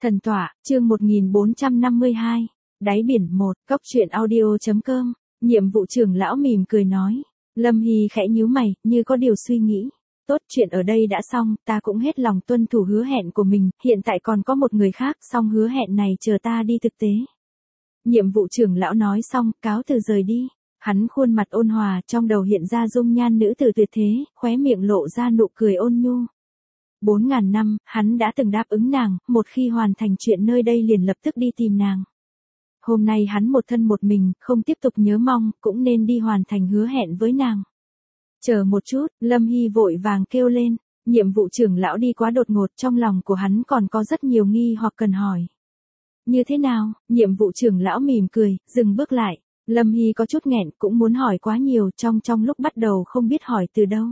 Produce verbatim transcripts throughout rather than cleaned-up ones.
Thần tọa, chương một nghìn bốn trăm năm mươi hai, đáy biển một, cốc truyện audio chấm com, nhiệm vụ trưởng lão mỉm cười nói. Lâm Hy khẽ nhíu mày, như có điều suy nghĩ. Tốt, chuyện ở đây đã xong, ta cũng hết lòng tuân thủ hứa hẹn của mình, hiện tại còn có một người khác, song hứa hẹn này chờ ta đi thực tế. Nhiệm vụ trưởng lão nói xong, cáo từ rời đi. Hắn khuôn mặt ôn hòa, trong đầu hiện ra dung nhan nữ tử tuyệt thế, khóe miệng lộ ra nụ cười ôn nhu. Bốn ngàn năm, hắn đã từng đáp ứng nàng, một khi hoàn thành chuyện nơi đây liền lập tức đi tìm nàng. Hôm nay hắn một thân một mình, không tiếp tục nhớ mong, cũng nên đi hoàn thành hứa hẹn với nàng. Chờ một chút, Lâm Hy vội vàng kêu lên, nhiệm vụ trưởng lão đi quá đột ngột, trong lòng của hắn còn có rất nhiều nghi hoặc cần hỏi. Như thế nào? Nhiệm vụ trưởng lão mỉm cười, dừng bước lại. Lâm Hy có chút nghẹn, cũng muốn hỏi quá nhiều, trong trong lúc bắt đầu không biết hỏi từ đâu.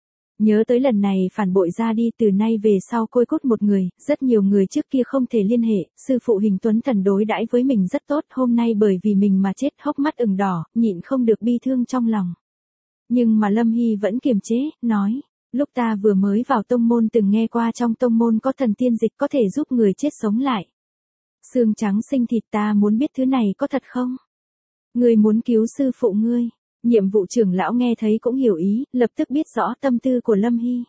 Nhớ tới lần này phản bội ra đi, từ nay về sau côi cút một người, rất nhiều người trước kia không thể liên hệ, sư phụ Hình Tuấn Thần đối đãi với mình rất tốt, hôm nay bởi vì mình mà chết, hốc mắt ửng đỏ, nhịn không được bi thương trong lòng. Nhưng mà Lâm Hy vẫn kiềm chế, nói, lúc ta vừa mới vào tông môn từng nghe qua trong tông môn có thần tiên dịch có thể giúp người chết sống lại. Xương trắng sinh thịt, ta muốn biết thứ này có thật không? Ngươi muốn cứu sư phụ ngươi. Nhiệm vụ trưởng lão nghe thấy cũng hiểu ý, lập tức biết rõ tâm tư của Lâm Hy.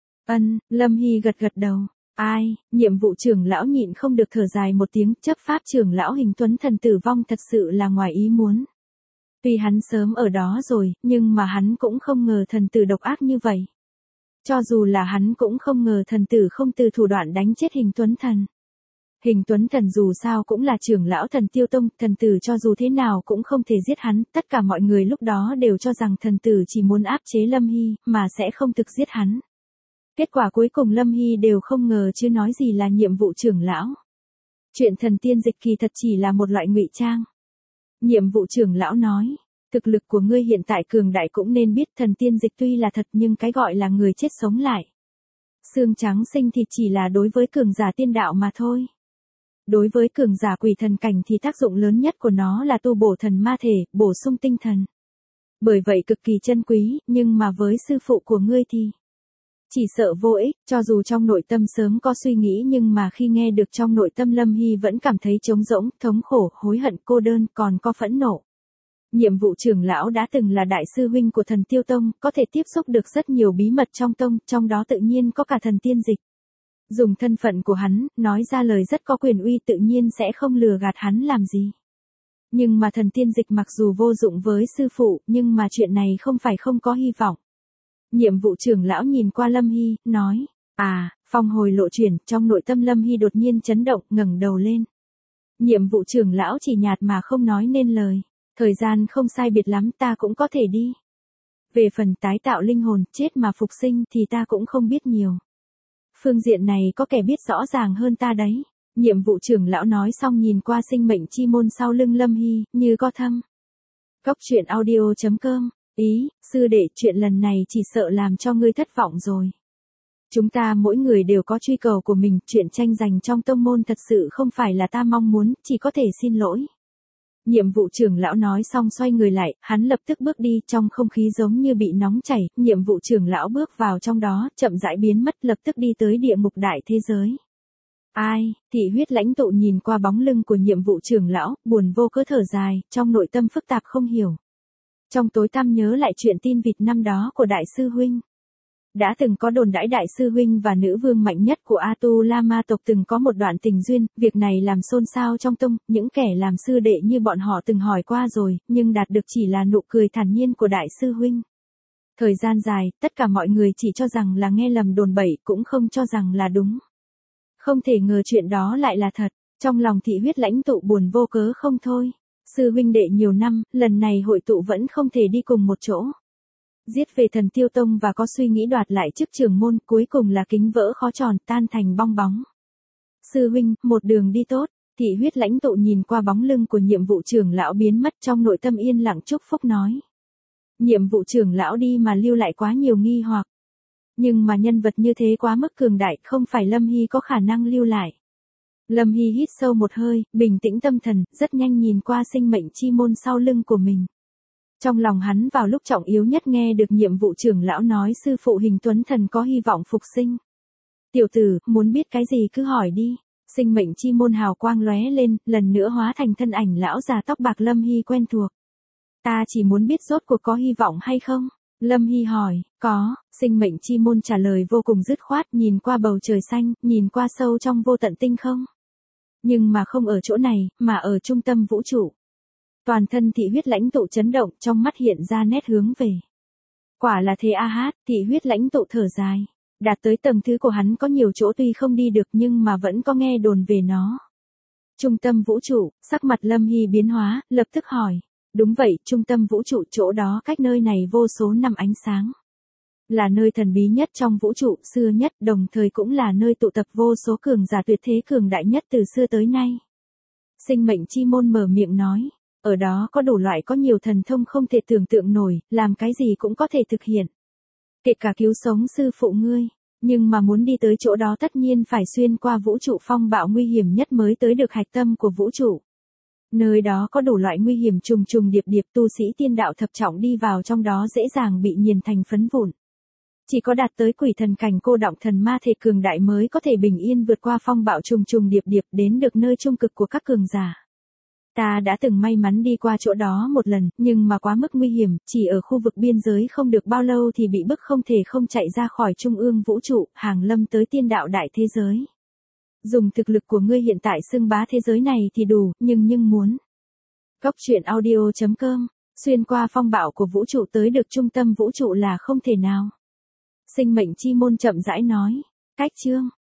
Ân, Lâm Hy gật gật đầu. Ai, nhiệm vụ trưởng lão nhịn không được thở dài một tiếng, chấp pháp trưởng lão Hình Tuấn Thần tử vong thật sự là ngoài ý muốn. Tuy hắn sớm ở đó rồi, nhưng mà hắn cũng không ngờ thần tử độc ác như vậy. Cho dù là hắn cũng không ngờ thần tử không từ thủ đoạn đánh chết Hình Tuấn Thần. Hình Tuấn Thần dù sao cũng là trưởng lão Thần Tiêu Tông, thần tử cho dù thế nào cũng không thể giết hắn, tất cả mọi người lúc đó đều cho rằng thần tử chỉ muốn áp chế Lâm Hy, mà sẽ không thực giết hắn. Kết quả cuối cùng Lâm Hy đều không ngờ chứ nói gì là nhiệm vụ trưởng lão. Chuyện thần tiên dịch kỳ thật chỉ là một loại ngụy trang. Nhiệm vụ trưởng lão nói, thực lực của ngươi hiện tại cường đại cũng nên biết thần tiên dịch tuy là thật nhưng cái gọi là người chết sống lại. Xương trắng sinh thịt chỉ là đối với cường giả tiên đạo mà thôi. Đối với cường giả quỷ thần cảnh thì tác dụng lớn nhất của nó là tu bổ thần ma thể, bổ sung tinh thần. Bởi vậy cực kỳ chân quý, nhưng mà với sư phụ của ngươi thì chỉ sợ vô ích, cho dù trong nội tâm sớm có suy nghĩ nhưng mà khi nghe được trong nội tâm Lâm Hy vẫn cảm thấy trống rỗng, thống khổ, hối hận, cô đơn, còn có phẫn nộ. Nhiệm vụ trưởng lão đã từng là đại sư huynh của Thần Tiêu Tông, có thể tiếp xúc được rất nhiều bí mật trong tông, trong đó tự nhiên có cả thần tiên dịch. Dùng thân phận của hắn, nói ra lời rất có quyền uy tự nhiên sẽ không lừa gạt hắn làm gì. Nhưng mà thần tiên dịch mặc dù vô dụng với sư phụ, nhưng mà chuyện này không phải không có hy vọng. Nhiệm vụ trưởng lão nhìn qua Lâm Hy, nói, à, phong hồi lộ chuyển, trong nội tâm Lâm Hy đột nhiên chấn động, ngẩng đầu lên. Nhiệm vụ trưởng lão chỉ nhạt mà không nói nên lời, thời gian không sai biệt lắm ta cũng có thể đi. Về phần tái tạo linh hồn, chết mà phục sinh thì ta cũng không biết nhiều. Phương diện này có kẻ biết rõ ràng hơn ta đấy. Nhiệm vụ trưởng lão nói xong nhìn qua sinh mệnh chi môn sau lưng Lâm Hy, như có thâm. Cốc truyện audio chấm com, ý, sư đệ, chuyện lần này chỉ sợ làm cho ngươi thất vọng rồi. Chúng ta mỗi người đều có truy cầu của mình, chuyện tranh giành trong tông môn thật sự không phải là ta mong muốn, chỉ có thể xin lỗi. Nhiệm vụ trưởng lão nói xong xoay người lại, hắn lập tức bước đi, trong không khí giống như bị nóng chảy, nhiệm vụ trưởng lão bước vào trong đó, chậm rãi biến mất, lập tức đi tới địa ngục đại thế giới. Ai, thị huyết lãnh tụ nhìn qua bóng lưng của nhiệm vụ trưởng lão, buồn vô cớ thở dài, trong nội tâm phức tạp không hiểu. Trong tối tăm nhớ lại chuyện tin vịt năm đó của đại sư huynh. Đã từng có đồn đãi đại sư huynh và nữ vương mạnh nhất của Atula ma tộc từng có một đoạn tình duyên, việc này làm xôn xao trong tông, những kẻ làm sư đệ như bọn họ từng hỏi qua rồi, nhưng đạt được chỉ là nụ cười thản nhiên của đại sư huynh. Thời gian dài, tất cả mọi người chỉ cho rằng là nghe lầm đồn bậy, cũng không cho rằng là đúng. Không thể ngờ chuyện đó lại là thật, trong lòng thị huyết lãnh tụ buồn vô cớ không thôi. Sư huynh đệ nhiều năm, lần này hội tụ vẫn không thể đi cùng một chỗ. Giết về Thần Tiêu Tông và có suy nghĩ đoạt lại chức trưởng môn, cuối cùng là kính vỡ khó tròn, tan thành bong bóng. Sư huynh, một đường đi tốt. Thị huyết lãnh tụ nhìn qua bóng lưng của nhiệm vụ trưởng lão biến mất, trong nội tâm yên lặng chúc phúc nói. Nhiệm vụ trưởng lão đi mà lưu lại quá nhiều nghi hoặc. Nhưng mà nhân vật như thế quá mức cường đại, không phải Lâm Hy có khả năng lưu lại. Lâm Hy hít sâu một hơi, bình tĩnh tâm thần, rất nhanh nhìn qua sinh mệnh chi môn sau lưng của mình. Trong lòng hắn vào lúc trọng yếu nhất nghe được nhiệm vụ trưởng lão nói sư phụ Hình Tuấn Thần có hy vọng phục sinh. Tiểu tử, muốn biết cái gì cứ hỏi đi. Sinh mệnh chi môn hào quang lóe lên, lần nữa hóa thành thân ảnh lão già tóc bạc Lâm Hy quen thuộc. Ta chỉ muốn biết rốt cuộc có hy vọng hay không? Lâm Hy hỏi, có, sinh mệnh chi môn trả lời vô cùng dứt khoát, nhìn qua bầu trời xanh, nhìn qua sâu trong vô tận tinh không. Nhưng mà không ở chỗ này, mà ở trung tâm vũ trụ. Toàn thân thị huyết lãnh tụ chấn động, trong mắt hiện ra nét hướng về. Quả là thế a hát, thị huyết lãnh tụ thở dài. Đạt tới tầng thứ của hắn có nhiều chỗ tuy không đi được nhưng mà vẫn có nghe đồn về nó. Trung tâm vũ trụ, sắc mặt Lâm Hy biến hóa, lập tức hỏi. Đúng vậy, trung tâm vũ trụ, chỗ đó cách nơi này vô số năm ánh sáng. Là nơi thần bí nhất trong vũ trụ, xưa nhất, đồng thời cũng là nơi tụ tập vô số cường giả tuyệt thế cường đại nhất từ xưa tới nay. Sinh mệnh chi môn mở miệng nói, ở đó có đủ loại có nhiều thần thông không thể tưởng tượng nổi, làm cái gì cũng có thể thực hiện. Kể cả cứu sống sư phụ ngươi, nhưng mà muốn đi tới chỗ đó tất nhiên phải xuyên qua vũ trụ phong bạo nguy hiểm nhất mới tới được hạch tâm của vũ trụ. Nơi đó có đủ loại nguy hiểm trùng trùng điệp điệp, tu sĩ tiên đạo thập trọng đi vào trong đó dễ dàng bị nghiền thành phấn vụn. Chỉ có đạt tới quỷ thần cảnh cô đọng thần ma thể cường đại mới có thể bình yên vượt qua phong bạo trùng trùng điệp điệp đến được nơi trung cực của các cường giả. Ta đã từng may mắn đi qua chỗ đó một lần, nhưng mà quá mức nguy hiểm, chỉ ở khu vực biên giới không được bao lâu thì bị bức không thể không chạy ra khỏi trung ương vũ trụ, hàng lâm tới tiên đạo đại thế giới. Dùng thực lực của ngươi hiện tại xưng bá thế giới này thì đủ, nhưng nhưng muốn. Góc truyện audio chấm com, xuyên qua phong bạo của vũ trụ tới được trung tâm vũ trụ là không thể nào. Sinh mệnh chi môn chậm rãi nói, cách chương.